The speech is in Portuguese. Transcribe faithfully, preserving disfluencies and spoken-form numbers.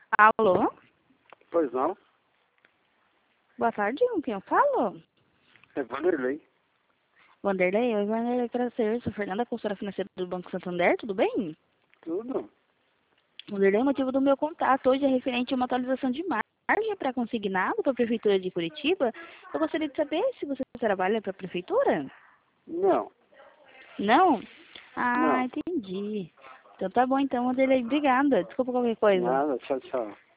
Alô? Pois não. Boa tarde, com quem eu falo? É Vanderlei. Vanderlei, oi Vanderlei, prazer, eu sou Fernanda, consultora financeira do Banco Santander, tudo bem? Tudo. Vanderlei, o motivo do meu contato hoje é referente a uma atualização de margem para consignado para a Prefeitura de Curitiba. Eu gostaria de saber se você trabalha para a Prefeitura? Não. Não? Ah, Não. entendi. Então tá bom então, Vanderlei, obrigada. Desculpa qualquer coisa. Nada. Tchau, tchau.